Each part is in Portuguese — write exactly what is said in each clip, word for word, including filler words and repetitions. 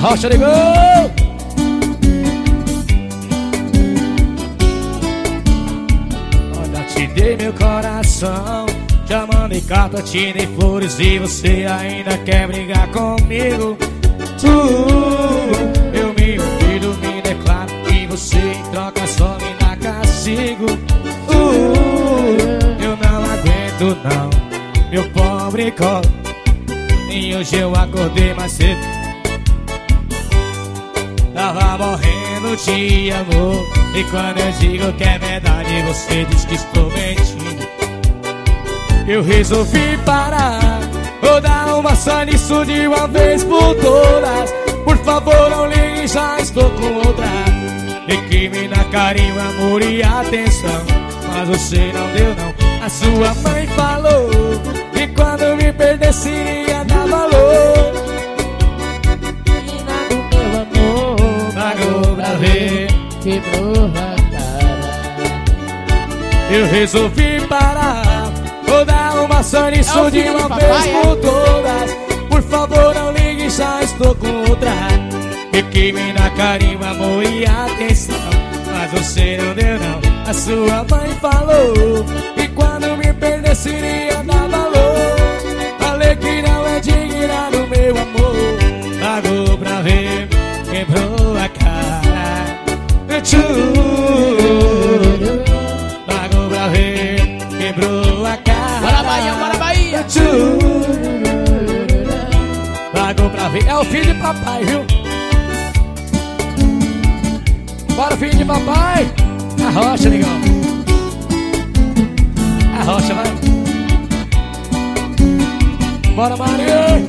Rocha ligou. Olha, te dei meu coração, já mandei carta, te dei flores e você ainda quer brigar comigo. uh, Eu me humilho, me declaro e você em troca só me dá castigo. uh, Eu não aguento não, meu pobre colo. E hoje eu acordei mais cedo, tava morrendo de amor. E quando eu digo que é verdade, você diz que estou mentindo. Eu resolvi parar, vou dar uma só nisso de uma vez por todas. Por favor não ligue, já estou com outra. E que me dá carinho, amor e atenção, mas você não deu não. A sua mãe falou que quando me perdesse iria dar valor. Menina do meu amor, pagou pra ver, quebrou a cara. Eu resolvi parar, vou dar uma só nisso É o de filho uma de vez papai, por todas. Por favor não ligue, já estou com outra. E que me dá carinho, amor e atenção, mas você não deu não. A sua mãe falou que quando me perdesse iria dar valor. Falei que não é digna do meu amor, pagou pra ver, quebrou a cara. Tchururu, pagou pra ver, quebrou a cara. Bora Bahia, bora Bahia. Tchururu, pagou pra ver. É o filho de papai, viu? Bora, filho de papai. A rocha, legal. A rocha, vai. Bora, Maria.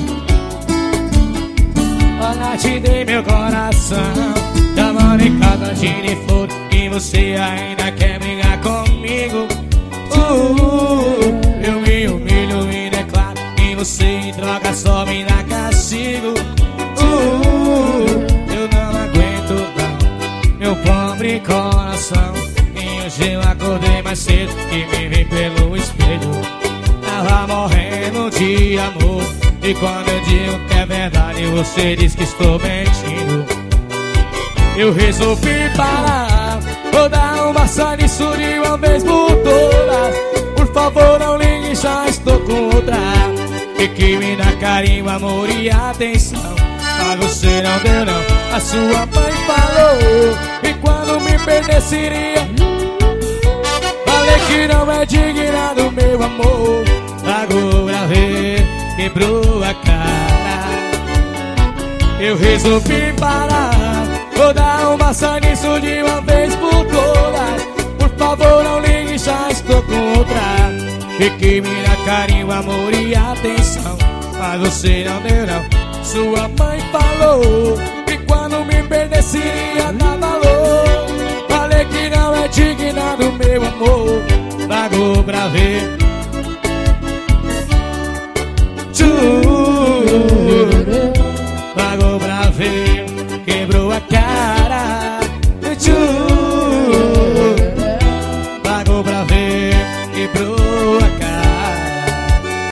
Olha, te dei meu coração, já mandei cada de flor e você ainda quer brigar comigo. uh, Eu me humilho, me declaro e você em troca só me dá castigo. uh, Eu não aguento não, meu pobre coração. E hoje eu acordei mais cedo e me vi pelo espelho, tava morrendo de amor. E quando eu digo que é verdade, você diz que estou mentindo. Eu resolvi parar, vou dar uma só nisso de uma vez por todas. Por favor não ligue, já estou com outra. E que me dá carinho, amor e atenção, mas você não deu não. A sua mãe falou e quando me perdesse iria. Falei que não é digna do meu amor, pagou pra ver, quebrou a cara. Eu resolvi parar, vou dar uma só nisso de uma vez por todas. Por favor não ligue, já estou com outra. E que me dá carinho, amor e atenção, mas você não deu não. Sua mãe falou que quando me perdesse iria dar valor. Falei que não é digna do meu amor, pagou pra ver.